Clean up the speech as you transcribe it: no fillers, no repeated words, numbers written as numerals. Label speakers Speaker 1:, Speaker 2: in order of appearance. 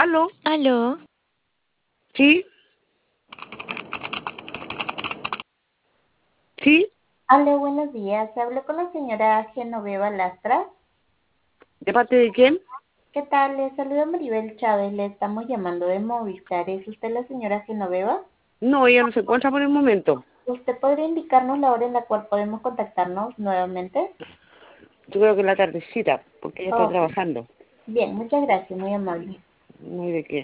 Speaker 1: ¿Aló?
Speaker 2: Aló,
Speaker 1: ¿Sí? ¿Sí?
Speaker 3: Hola, buenos días. Hablo con la señora Genoveva Lastra.
Speaker 1: ¿De parte de quién?
Speaker 3: ¿Qué tal? Le saluda Maribel Chávez. Le estamos llamando de Movistar. ¿Es usted la señora Genoveva?
Speaker 1: No, ella no se encuentra por el momento.
Speaker 3: ¿Usted podría indicarnos la hora en la cual podemos contactarnos nuevamente?
Speaker 1: Yo creo que en la tardecita, porque ella está
Speaker 3: Ok.
Speaker 1: trabajando.
Speaker 3: Bien, muchas gracias. Muy amable.
Speaker 1: No hay de qué.